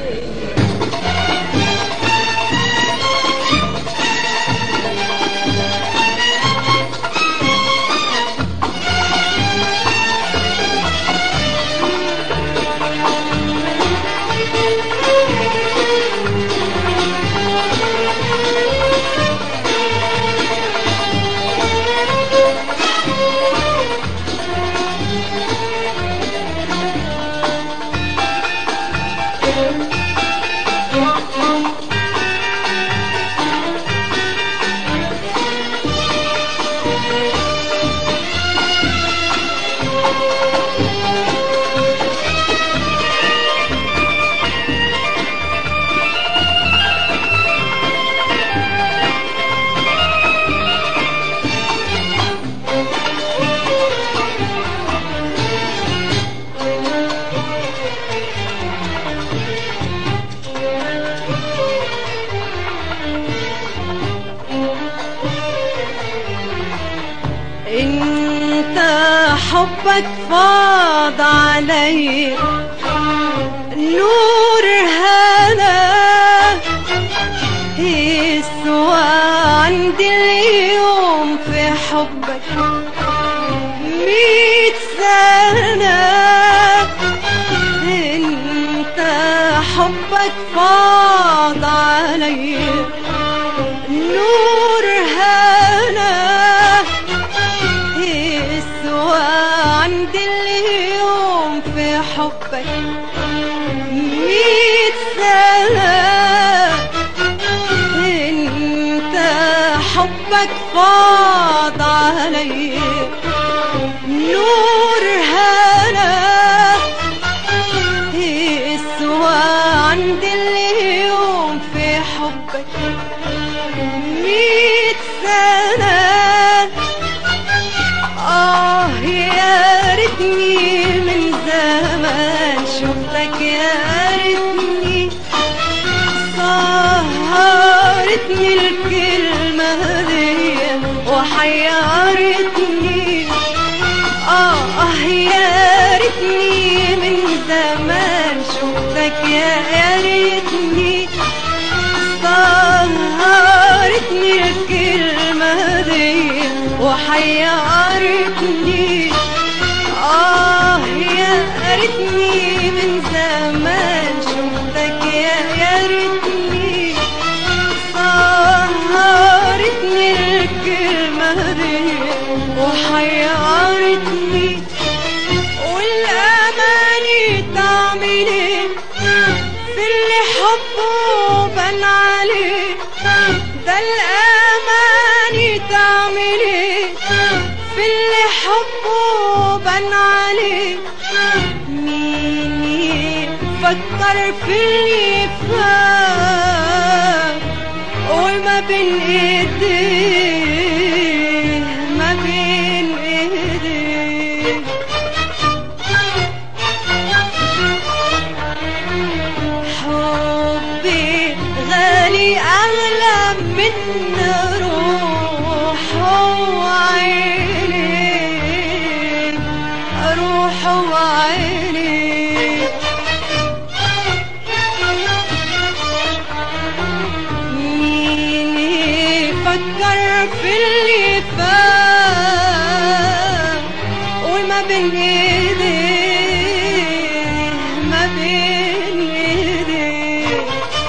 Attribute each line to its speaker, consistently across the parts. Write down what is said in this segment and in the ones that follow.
Speaker 1: انت حبك فاض علي نور هنا يسوى عندي اليوم في حبك 100 سنة. انت حبك فاض علي نور هنا يسوى عندي اليوم في حبك 100 سنة. انت حبك فاض علي نور هنا يسوى عندي اليوم في حبك 100 سنة. يا ريتني من زمان شفتك، يا ريتني سهرتني الكلمة دي وحيرتني. يا ريتني من زمان شفتك، يا ريتني سهرتني الكلمة دي وحيرتني. يا ريتني من زمان شفتك، يا ريتني سهرتني الكلمة دي وحيرتني. والأماني تعمل ايه في اللي حبه بان عليه؟ ده الأماني تعمل ايه في اللي حبه بان عليه؟ مين يفكر في اللي فات وما بين ايديه، ما بين ايديه. حبي غالي اغلى من روحه وعيني، روحه وعيني. مين يفكر في اللي فات وما بين ايديه، ما بين ايديه.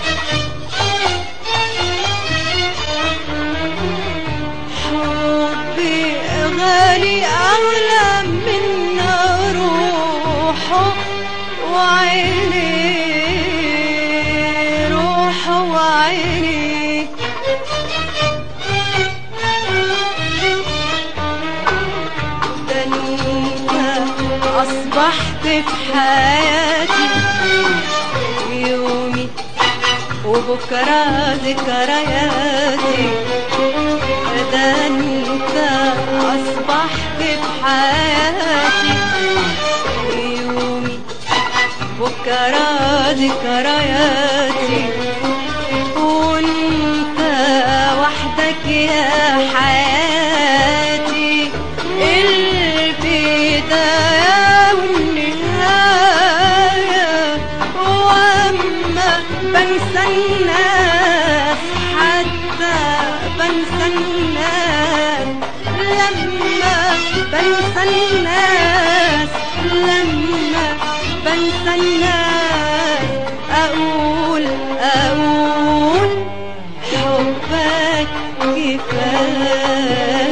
Speaker 1: حبي غالي أغلى من روحه وعيني، روحه وعيني. ده انت أصبحت في حياتي يومي وبكرة ذكرياتي. ده انت اصبحت بحياتي يومي بكرة ذكرياتي. وانت وحدك يا حياتي، البداية والنهاية. واما بنسى الناس، حتى بنسى الناس لما بنسى الناس، لما بنسى الناس أقول حبك كفاية.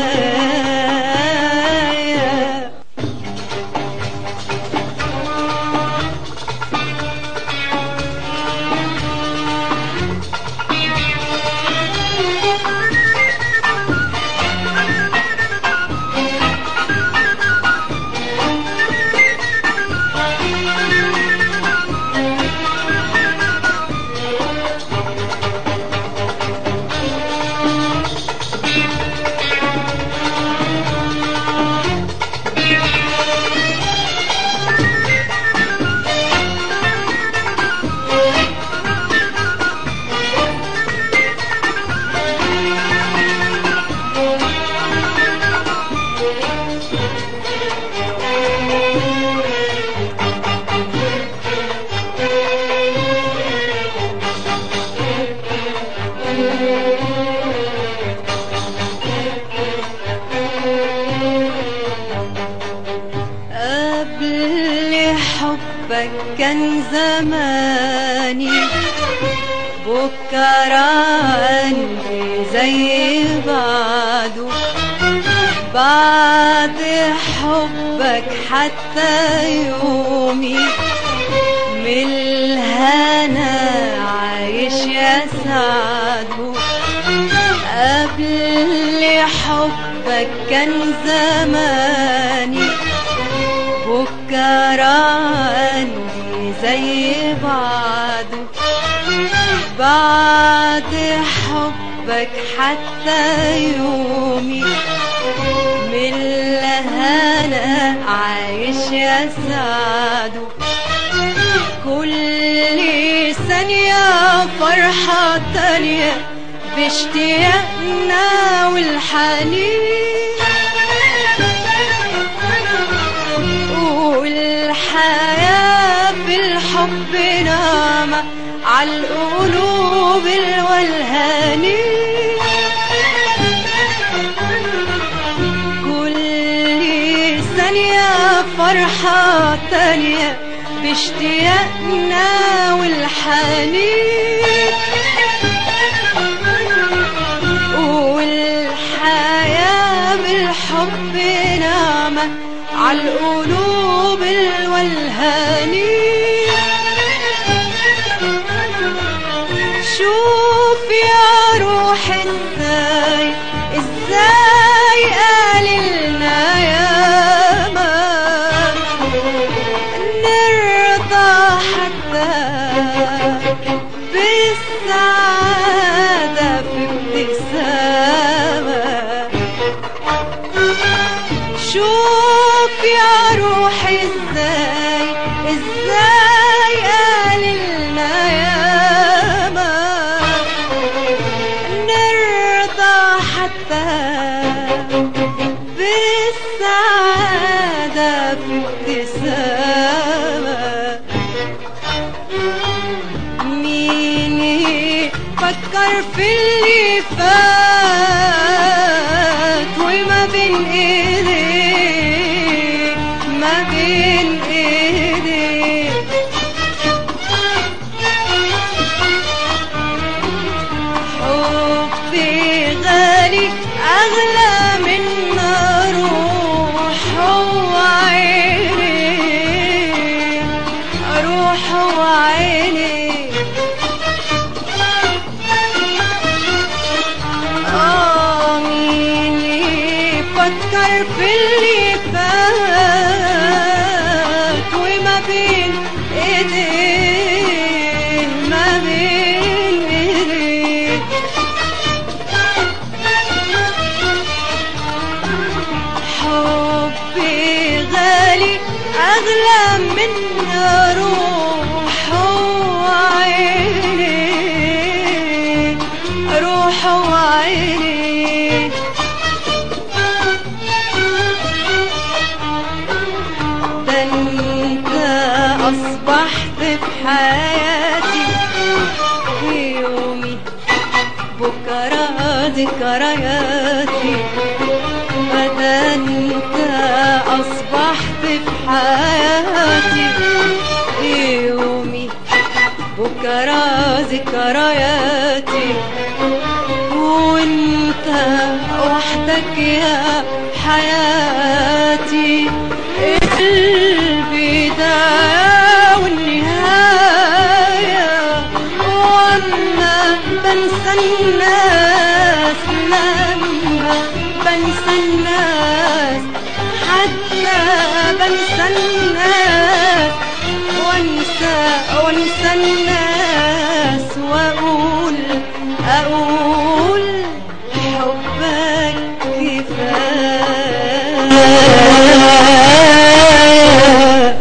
Speaker 1: حبك كان زماني، بكرة عندي زي بعده، بعد حبك حتى يومي من الهنا عايش يسعده. قبل حبك كان زماني، بكرة عندي زي بعده، بعد حبك حتى يومي من الهنا عايش يسعده. كل ثانية فرحة تانية باشتياقنا والحنين، والحياة بالحب نامة عالقلوب الولهانين. كل ثانية فرحة تانية باشتياقنا والحنين، والحياة بالحب نامة عالقلوب الولهانين. شوف يا روح ازاي قاللنا ياما نرضى حتى بالسعادة في ابتسامة. شوف يا روح ازاي قاللنا ياما نرضى حتى بالسعادة في ابتسامة. مين يفكر في اللي فات وما بين ايديك، ما بين ايديك حبي غالي اغلى من روح وعيني، روح وعيني. مين يفكر في اللي فات وما بين ايديه، ما بين ايديه حبي غالي اغلى من روح وعيني، روح وعيني. ده انت اصبحت في حياتي ذكرياتي، مدى انت اصبحت في حياتي. يومي بكرة ذكرياتي، وانت وحدك يا حياتي. البداية والنهاية، وانا بنسى الناس لما بنسى الناس، حتى بنسى الناس وانسى الناس، واقول حبك كفاية.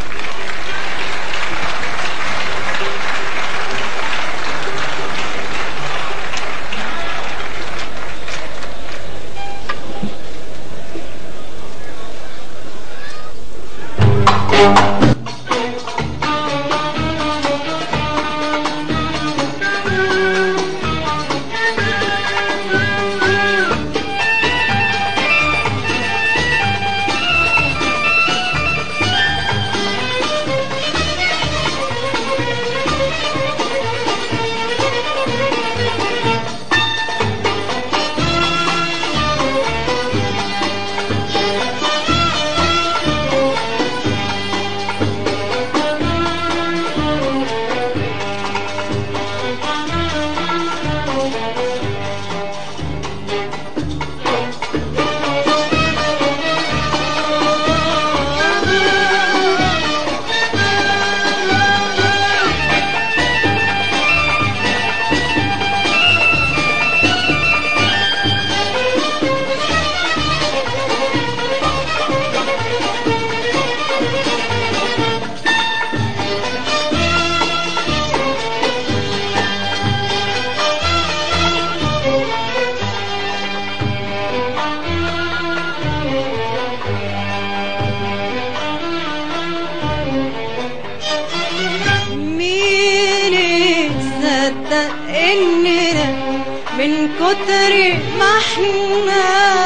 Speaker 1: إننا من كتر ما احنا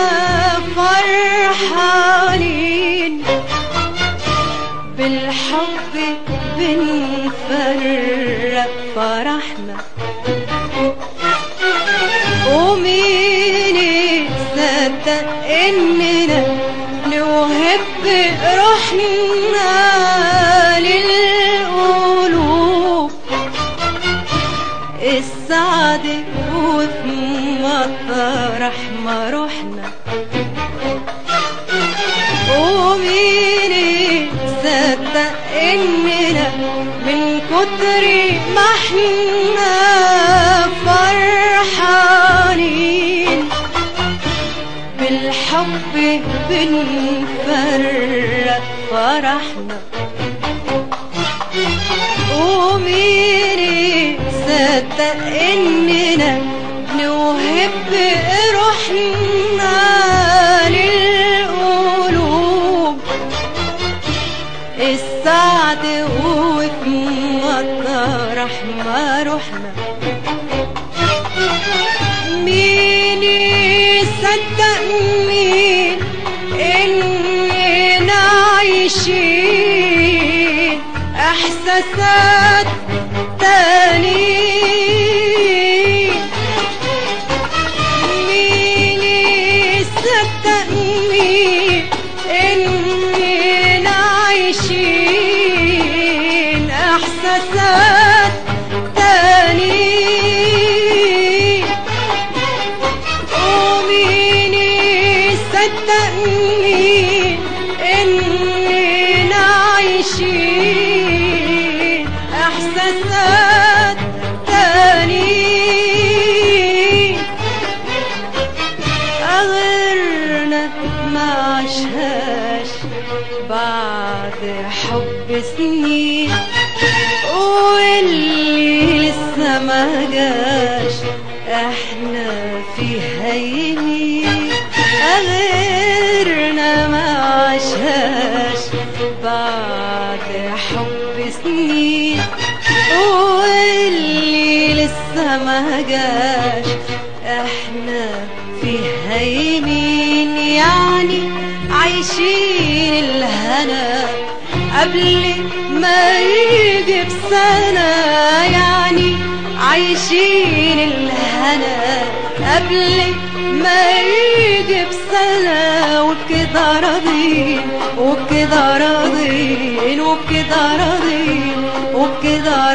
Speaker 1: فرحانين بالحب بنفرق فرحنا، ومين يصدق إننا نوهب روحنا للقلوب السعد وفي مطرح ما رحنا. ومين يصدق إننا من كتر ما احنا فرحانين بالحب بنفرق فرحنا، ومين يصدق إننا نوهب روحنا للقلوب السعد وفي مطرح ما رحنا. مين يصدق مين إننا عايشين إحساسات تاني؟ مين يصدق مين إننا عايشين إحساسات تاني؟ ومين يصدق مين إننا عايشين إحساسات تاني؟ غيرنا ما عاشهاش بعد حب سنين، واللي لسه ما جاش احنا في هينين. غيرنا ما عاشهاش بعد حب سنين، واللي لسه ما جاش احنا نايمين يعني عايشين الهنا قبل ما يجي بسنة، يعني عايشين الهنا قبل ما يجي بسنة، وبكده راضين وبكده راضين وبكده راضين وبكده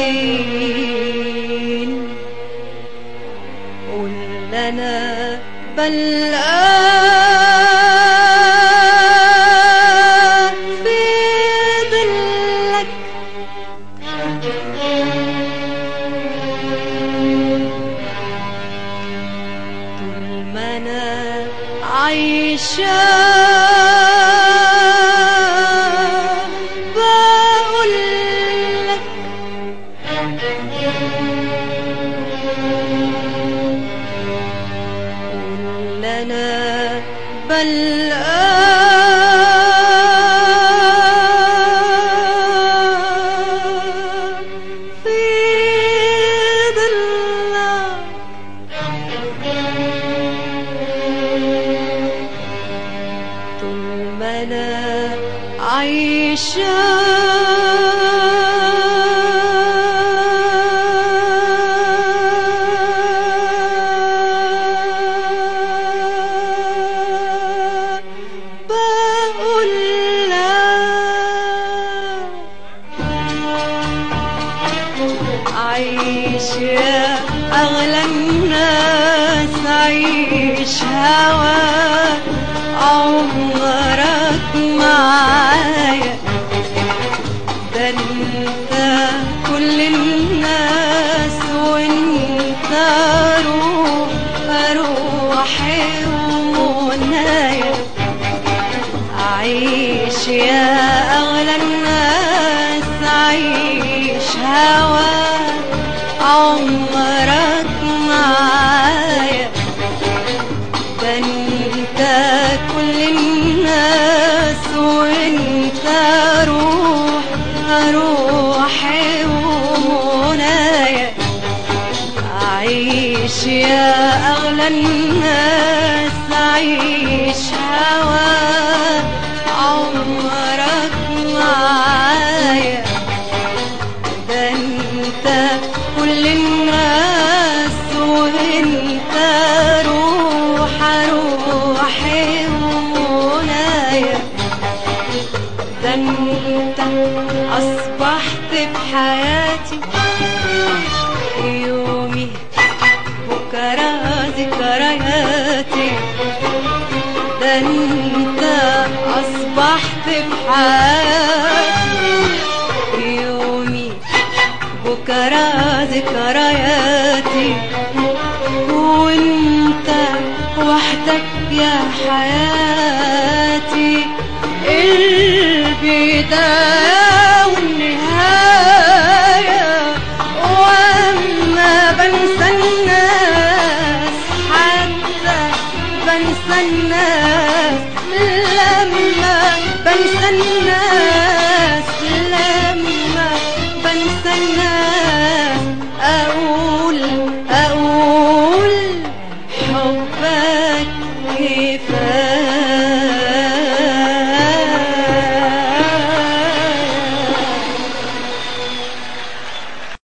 Speaker 1: راضين. قول لنا بلقاك في ظلك، طول ما انا عايشة بقول لك قول لنا بلقاك في ظلك، طول ما انا عايشة بقول لك عيش يا أغلى الناس، عيش هواك عمرك معايا، ده انت كل الناس وانت روحي ومنايا. عيش يا أغلى الناس، عيش هواك عمرك معايا، ده انت كل الناس وانت روحي ومنايا. عيش يا أغلى الناس، عيش هواك عمرك معايا، ده انت كل الناس وانت روحي ومنايا. ده انت اصبحت بحياتي يومي بكرة ذكرياتي، ده انت اصبحت بحياتي يومي بكرة ذكرياتي، وانت وحدك يا حياتي، البداية والنهاية. واما بنسى الناس حتى بنسى الناس، لما بنسى الناس لما بنسى الناس